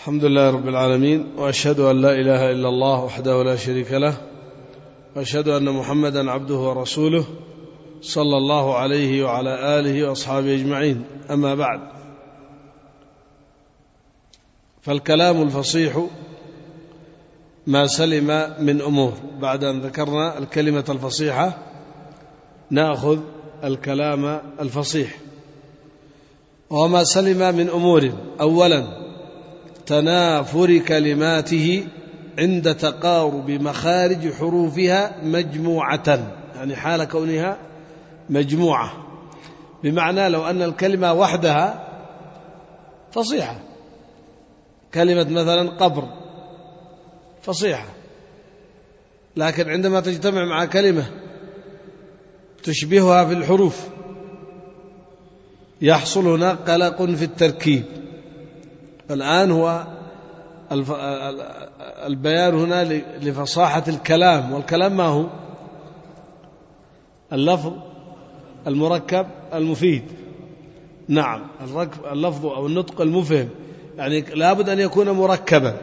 الحمد لله رب العالمين، وأشهد أن لا إله إلا الله وحده لا شريك له، وأشهد أن محمدا عبده ورسوله صلى الله عليه وعلى آله وأصحابه أجمعين. أما بعد، فالكلام الفصيح ما سلم من أمور. بعد أن ذكرنا الكلمة الفصيحة نأخذ الكلام الفصيح، وما سلم من أمور: أولا تنافر كلماته عند تقارب مخارج حروفها مجموعة، يعني حال كونها مجموعة، بمعنى لو أن الكلمة وحدها فصيحة، كلمة مثلا قبر فصيحة، لكن عندما تجتمع مع كلمة تشبهها في الحروف يحصل هناك قلق في التركيب. الآن هو البيان هنا لفصاحة الكلام، والكلام ما هو؟ اللفظ المركب المفيد. نعم، اللفظ أو النطق المفهم، يعني لابد أن يكون مركبا.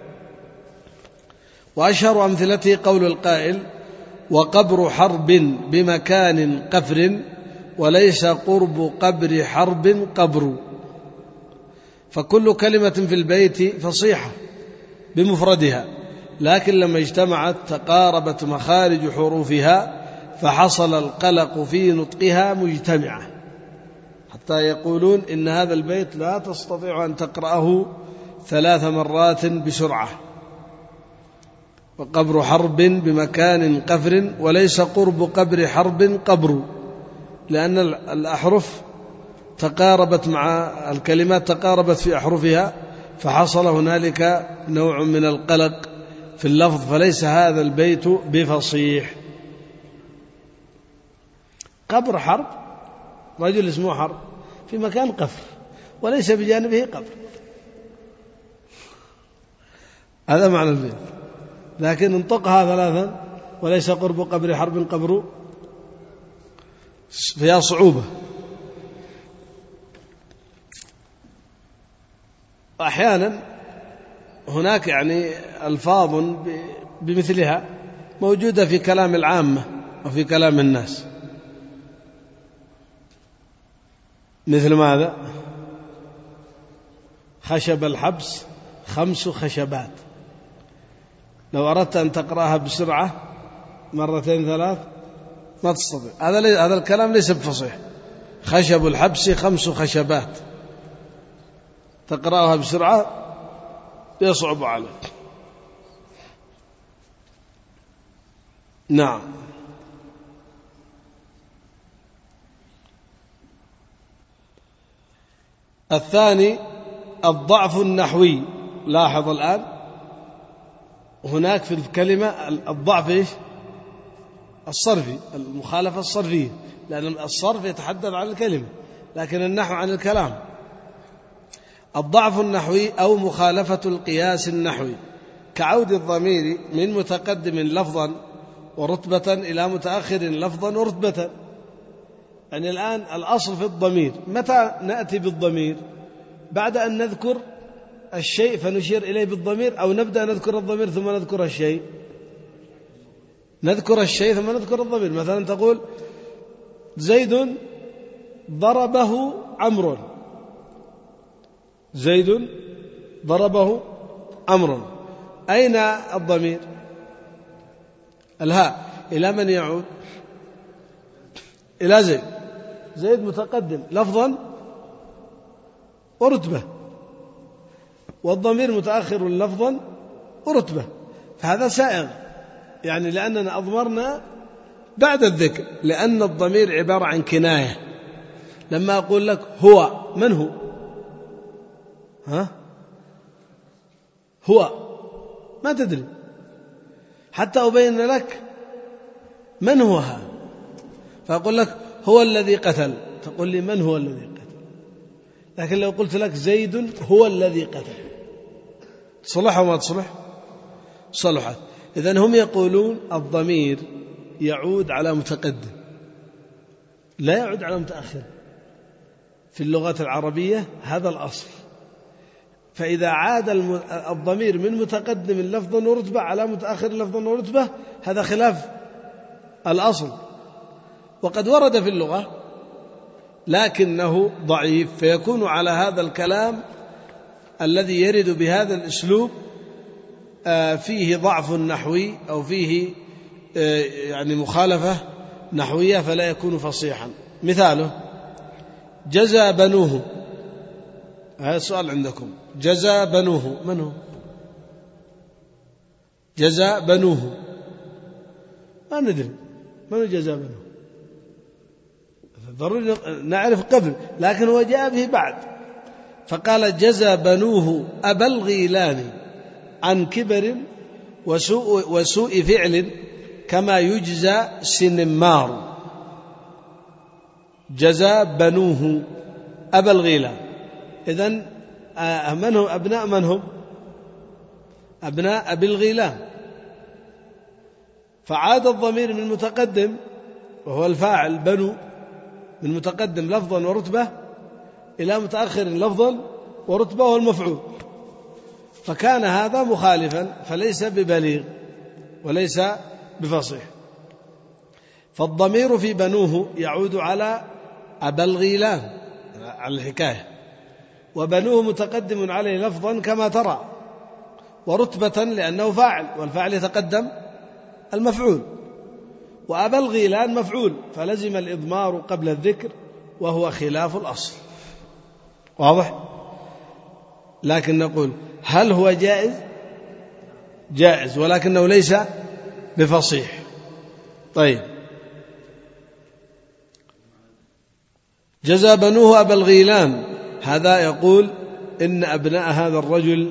وأشهر أمثلته قول القائل: وقبر حرب بمكان قفر وليس قرب قبر حرب قبر. فكل كلمة في البيت فصيحة بمفردها، لكن لما اجتمعت تقاربت مخارج حروفها فحصل القلق في نطقها مجتمعة، حتى يقولون إن هذا البيت لا تستطيع أن تقرأه 3 مرات بسرعة. وقبر حرب بمكان قفر وليس قرب قبر حرب قبر، لأن الأحرف تقاربت مع الكلمات، تقاربت في أحرفها، فحصل هنالك نوع من القلق في اللفظ، فليس هذا البيت بفصيح. قبر حرب، رجل اسمه حرب في مكان قفر وليس بجانبه قبر، هذا معنى البيت، لكن انطقها 3 وليس قرب قبر حرب قبر فيها صعوبة. أحيانا هناك يعني ألفاظ بمثلها موجودة في كلام العامة وفي كلام الناس، مثل ماذا؟ خشب الحبس 5 خشبات، لو أردت أن تقرأها بسرعة 2 3 ما تستطيع. هذا الكلام ليس بفصيح. خشب الحبس 5 خشبات، تقرأها بسرعة يصعب عليك. نعم. الثاني الضعف النحوي. لاحظ الآن هناك في الكلمة الضعف إيش؟ الصرفي، المخالفة الصرفية، لأن الصرف يتحدث عن الكلمة لكن النحو عن الكلام. الضعف النحوي أو مخالفة القياس النحوي، كعود الضمير من متقدم لفظا ورتبة إلى متأخر لفظا ورتبة. يعني الآن الأصل في الضمير، متى نأتي بالضمير؟ بعد أن نذكر الشيء فنشير إليه بالضمير، أو نبدأ نذكر الضمير ثم نذكر الشيء؟ نذكر الشيء ثم نذكر الضمير. مثلا تقول زيد ضربه عمرو، زيد ضربه عمرو، أين الضمير؟ الهاء. إلى من يعود؟ إلى زيد. زيد متقدم لفظا ورتبة، والضمير متأخر لفظا ورتبة، فهذا سائغ، يعني لأننا أضمرنا بعد الذكر، لأن الضمير عبارة عن كناية. لما أقول لك هو، من هو؟ هو ما تدري، حتى أبين لك من هو هذا، فأقول لك هو الذي قتل، تقول لي من هو الذي قتل. لكن لو قلت لك زيد هو الذي قتل، صلح وما تصلح؟ صلحت. إذن هم يقولون الضمير يعود على متقدم لا يعود على متأخر. في اللغة العربية هذا الأصل. فإذا عاد الضمير من متقدم لفظا ورتبة على متأخر لفظا ورتبة هذا خلاف الأصل، وقد ورد في اللغة لكنه ضعيف، فيكون على هذا الكلام الذي يرد بهذا الأسلوب فيه ضعف نحوي أو فيه يعني مخالفة نحوية فلا يكون فصيحا. مثاله جزى بنوه، هذا السؤال عندكم، جزى بنوه من هو؟ جزى بنوه ما ندري من هو جزى بنوه، ضروري نعرف قبل، لكن هو جاء به بعد، فقال جزى بنوه أبا الغيلان عن كبر وسوء فعل كما يجزى سنمار. جزى بنوه أبا الغيلان، إذن من هم أبناء من هم؟ أبناء أبي الغيلان، فعاد الضمير من متقدم وهو الفاعل بنو من متقدم لفظا ورتبة إلى متأخر لفظا ورتبة والمفعول، فكان هذا مخالفا فليس ببليغ وليس بفصيح. فالضمير في بنوه يعود على أبا الغيلان على الحكاية، وبنوه متقدم عليه لفظا كما ترى، ورتبة لأنه فاعل والفاعل يتقدم المفعول، وأبا الغيلان مفعول فلزم الإضمار قبل الذكر وهو خلاف الأصل. واضح؟ لكن نقول هل هو جائز؟ جائز، ولكنه ليس بفصيح. طيب جزى بنوه أبا الغيلان، هذا يقول إن أبناء هذا الرجل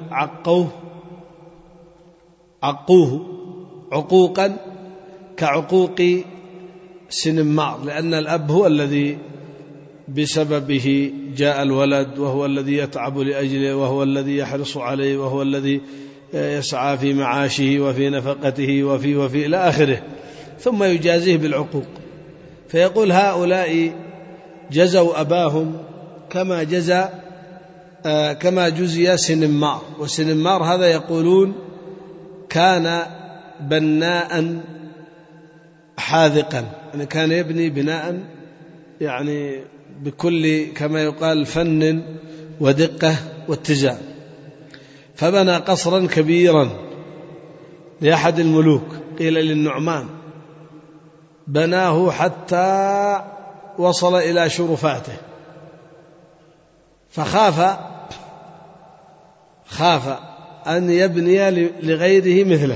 عقوه عقوقا كعقوق سنمار، لأن الأب هو الذي بسببه جاء الولد، وهو الذي يتعب لأجله، وهو الذي يحرص عليه، وهو الذي يسعى في معاشه وفي نفقته وفي إلى آخره، ثم يجازيه بالعقوق. فيقول هؤلاء جزوا أباهم كما جزي سنمار، وسنمار هذا يقولون كان بناء حاذقا، يعني كان يبني بناء يعني بكل كما يقال فن ودقة واتزان، فبنى قصرا كبيرا لأحد الملوك، قيل للنعمان، بناه حتى وصل إلى شرفاته، خاف أن يبني لغيره مثله،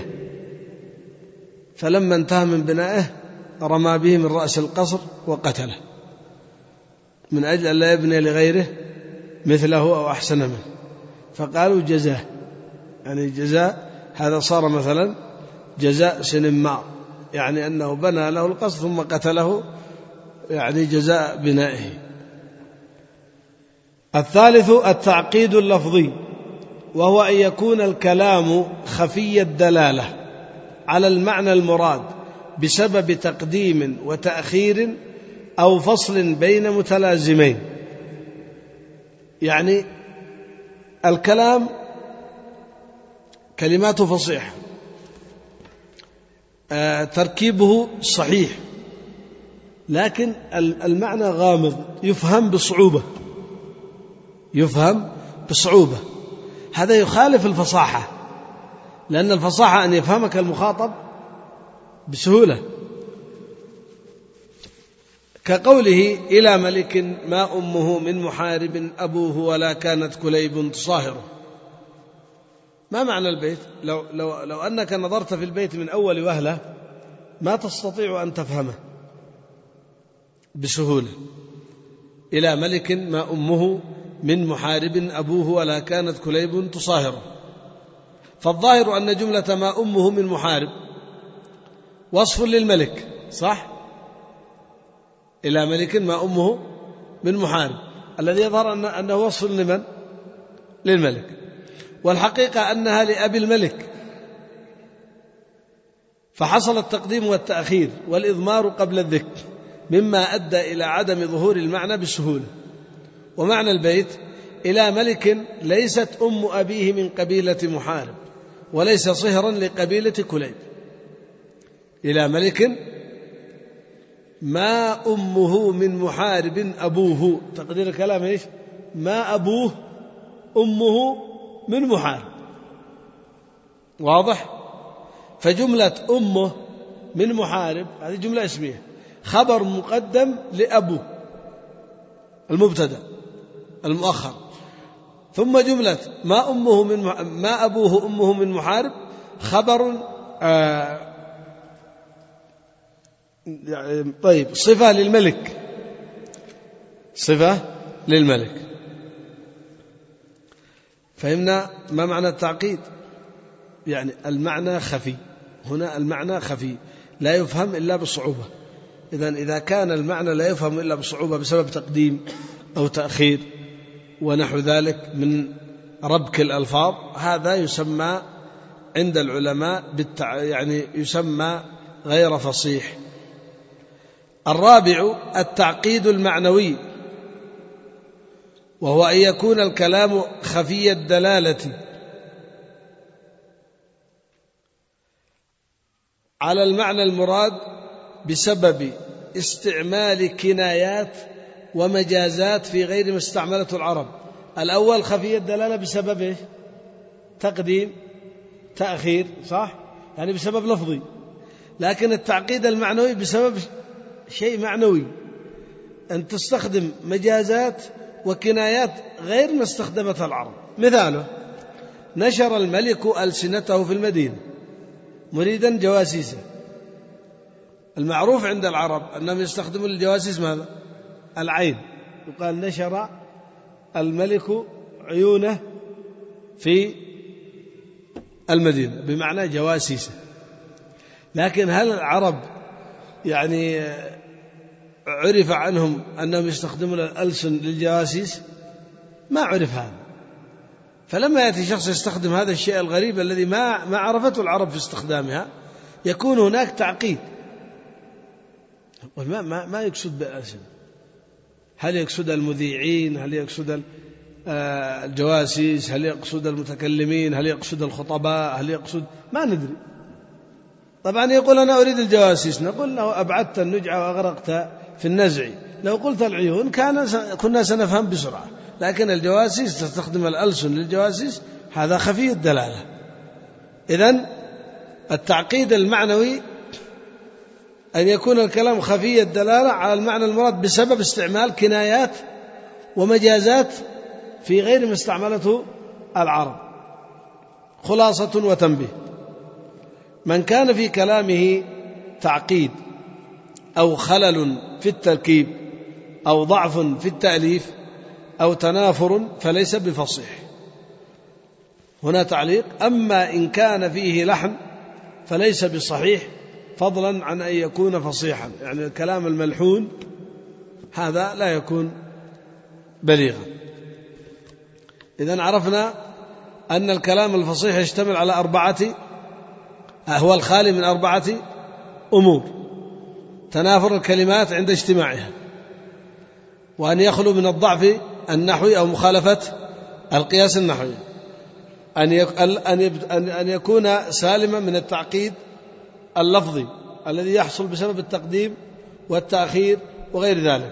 فلما انتهى من بنائه رمى به من رأس القصر وقتله من أجل أن لا يبني لغيره مثله أو أحسن منه، فقالوا جزاه، يعني جزاء هذا صار مثلا جزاء سنمار، يعني أنه بنى له القصر ثم قتله، يعني جزاء بنائه. الثالث التعقيد اللفظي، وهو أن يكون الكلام خفي الدلالة على المعنى المراد بسبب تقديم وتأخير أو فصل بين متلازمين. يعني الكلام كلماته فصيحة، تركيبه صحيح، لكن المعنى غامض، يفهم بصعوبة، هذا يخالف الفصاحة، لأن الفصاحة أن يفهمك المخاطب بسهولة، كقوله إلى ملك ما أمه من محارب أبوه ولا كانت كليب تصاهره. ما معنى البيت؟ لو أنك نظرت في البيت من أول وهلة ما تستطيع أن تفهمه بسهولة. إلى ملك ما أمه من محارب أبوه ولا كانت كليب تصاهره، فالظاهر أن جملة ما أمه من محارب وصف للملك، صح؟ إلى ملك ما أمه من محارب، الذي يظهر أنه وصف لمن؟ للملك، والحقيقة أنها لأبي الملك، فحصل التقديم والتأخير والإضمار قبل الذكر مما أدى إلى عدم ظهور المعنى بسهولة. ومعنى البيت إلى ملك ليست أم أبيه من قبيلة محارب وليس صهرا لقبيلة كليب. إلى ملك ما أمه من محارب أبوه، تقدير الكلام إيش؟ ما أبوه أمه من محارب، واضح؟ فجملة أمه من محارب هذه جملة اسمية، خبر مقدم لأبوه المبتدأ المؤخر، ثم جملة ما أبوه أمه من محارب خبر طيب صفة للملك، صفة للملك. فهمنا ما معنى التعقيد؟ يعني المعنى خفي، هنا المعنى خفي لا يفهم إلا بصعوبة. إذا كان المعنى لا يفهم إلا بصعوبة بسبب تقديم أو تأخير ونحو ذلك من ربك الألفاظ، هذا يسمى عند العلماء يعني يسمى غير فصيح. الرابع التعقيد المعنوي، وهو أن يكون الكلام خفي الدلالة على المعنى المراد بسبب استعمال كنايات ومجازات في غير ما استعملته العرب. الأول خفي الدلالة بسبب إيش؟ تقديم تأخير، صح؟ يعني بسبب لفظي. لكن التعقيد المعنوي بسبب شيء معنوي، أن تستخدم مجازات وكنايات غير ما استخدمتها العرب. مثاله: نشر الملك ألسنته في المدينة مريدا جواسيسه. المعروف عند العرب أنهم يستخدمون الجواسيس ماذا؟ العين، يقال نشر الملك عيونه في المدينة بمعنى جواسيسه. لكن هل العرب يعني عرف عنهم أنهم يستخدمون الألسن للجواسيس؟ ما عرف هذا. فلما يأتي شخص يستخدم هذا الشيء الغريب الذي ما عرفته العرب في استخدامها، يكون هناك تعقيد. ما يقصد بالألسن، هل يقصد المذيعين؟ هل يقصد الجواسيس؟ هل يقصد المتكلمين؟ هل يقصد الخطباء؟ هل يقصد؟ ما ندري. طبعا يقول أنا أريد الجواسيس، نقول له أبعدت النجعة وأغرقت في النزع. لو قلت العيون كنا سنفهم بسرعة، لكن الجواسيس تستخدم الألسن للجواسيس، هذا خفي الدلالة. إذن التعقيد المعنوي أن يكون الكلام خفي الدلالة على المعنى المراد بسبب استعمال كنايات ومجازات في غير ما استعملته العرب. خلاصة وتنبيه: من كان في كلامه تعقيد أو خلل في التركيب أو ضعف في التأليف أو تنافر فليس بفصيح. هنا تعليق: أما إن كان فيه لحن فليس بصحيح، فضلا عن أن يكون فصيحا. يعني الكلام الملحون هذا لا يكون بليغا. إذن عرفنا أن الكلام الفصيح يشتمل على هو الخالي من 4 أمور: تنافر الكلمات عند اجتماعها، وأن يخلو من الضعف النحوي أو مخالفة القياس النحوي، أن يكون سالما من التعقيد اللفظي الذي يحصل بسبب التقديم والتأخير وغير ذلك.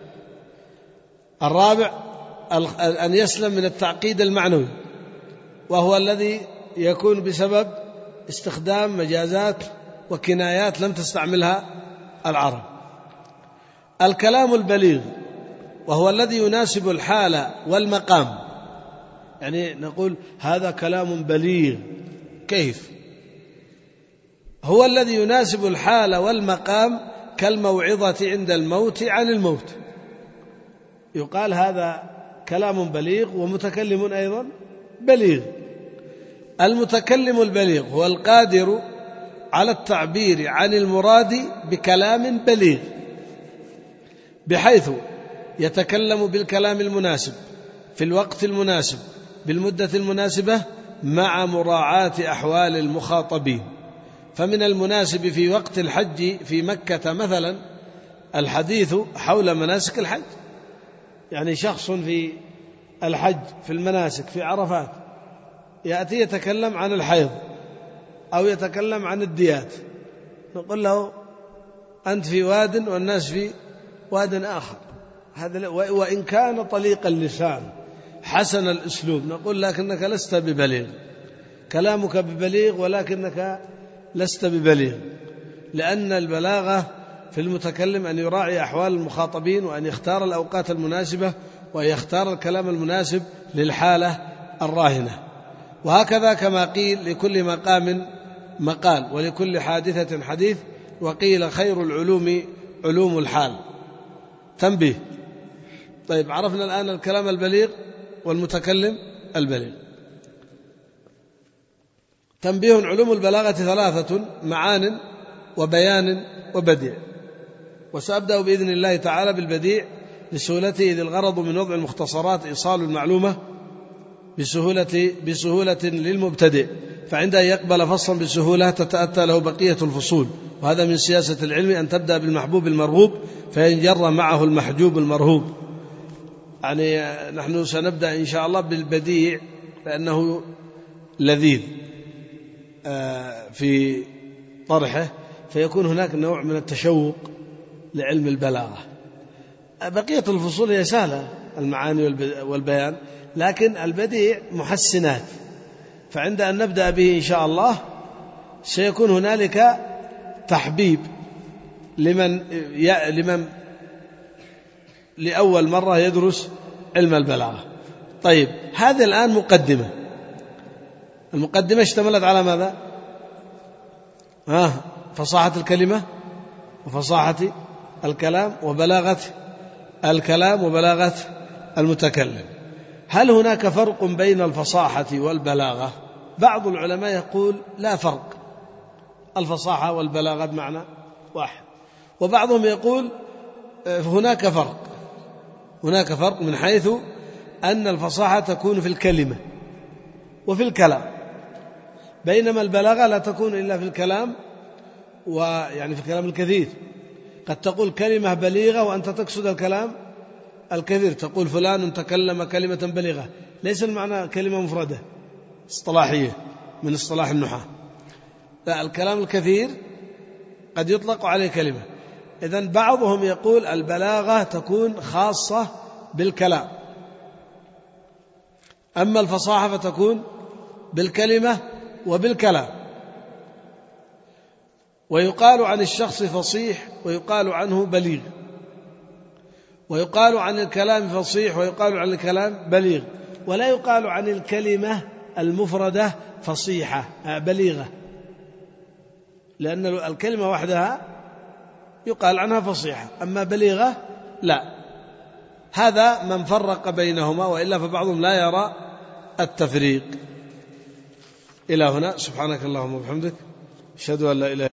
الرابع أن يسلم من التعقيد المعنوي، وهو الذي يكون بسبب استخدام مجازات وكنايات لم تستعملها العرب. الكلام البليغ، وهو الذي يناسب الحال والمقام. يعني نقول هذا كلام بليغ، كيف؟ هو الذي يناسب الحال والمقام، كالموعظة عند الموت عن الموت. يقال هذا كلام بليغ، ومتكلم أيضا بليغ. المتكلم البليغ هو القادر على التعبير عن المراد بكلام بليغ، بحيث يتكلم بالكلام المناسب في الوقت المناسب بالمدة المناسبة مع مراعاة أحوال المخاطبين. فمن المناسب في وقت الحج في مكة مثلا الحديث حول مناسك الحج. يعني شخص في الحج في المناسك في عرفات يأتي يتكلم عن الحيض أو يتكلم عن الديات، نقول له أنت في واد والناس في واد آخر، هذا وإن كان طليق اللسان حسن الأسلوب نقول لكنك لست ببليغ، كلامك ببليغ ولكنك لست ببليغ، لأن البلاغة في المتكلم أن يراعي أحوال المخاطبين وأن يختار الأوقات المناسبة وأن يختار الكلام المناسب للحالة الراهنة. وهكذا كما قيل لكل مقام مقال ولكل حادثة حديث، وقيل خير العلوم علوم الحال. تنبيه. طيب عرفنا الآن الكلام البليغ والمتكلم البليغ. تنبيه. علوم البلاغة 3: معان وبيان وبديع. وسأبدأ بإذن الله تعالى بالبديع لسهولته، إذ الغرض من وضع المختصرات إيصال المعلومة بسهولة للمبتدئ، فعند أن يقبل فصلا بسهولة تتأتى له بقية الفصول. وهذا من سياسة العلم أن تبدأ بالمحبوب المرغوب فينجر معه المحجوب المرهوب. يعني نحن سنبدأ إن شاء الله بالبديع لأنه لذيذ في طرحه، فيكون هناك نوع من التشوق لعلم البلاغة. بقية الفصول هي سهلة، المعاني والبيان، لكن البديع محسنات، فعند أن نبدأ به إن شاء الله سيكون هنالك تحبيب لمن لأول مرة يدرس علم البلاغة. طيب هذه الآن مقدمة. المقدمة اشتملت على ماذا؟ فصاحة الكلمة وفصاحة الكلام وبلاغة الكلام وبلاغة المتكلم. هل هناك فرق بين الفصاحة والبلاغة؟ بعض العلماء يقول لا فرق، الفصاحة والبلاغة بمعنى واحد، وبعضهم يقول هناك فرق من حيث أن الفصاحة تكون في الكلمة وفي الكلام، بينما البلاغة لا تكون إلا في الكلام، ويعني في الكلام الكثير. قد تقول كلمة بليغة وأنت تقصد الكلام الكثير، تقول فلان تكلم كلمة بليغة، ليس المعنى كلمة مفردة اصطلاحية من اصطلاح النحاة، لا، الكلام الكثير قد يطلق عليه كلمة. إذن بعضهم يقول البلاغة تكون خاصة بالكلام، أما الفصاحة فتكون بالكلمة وبالكلام. ويقال عن الشخص فصيح ويقال عنه بليغ، ويقال عن الكلام فصيح ويقال عن الكلام بليغ، ولا يقال عن الكلمة المفردة فصيحة بليغة، لأن الكلمة وحدها يقال عنها فصيحة، أما بليغة لا. هذا من فرق بينهما، وإلا فبعضهم لا يرى التفريق. إلى هنا، سبحانك اللهم وبحمدك، أشهد أن لا إله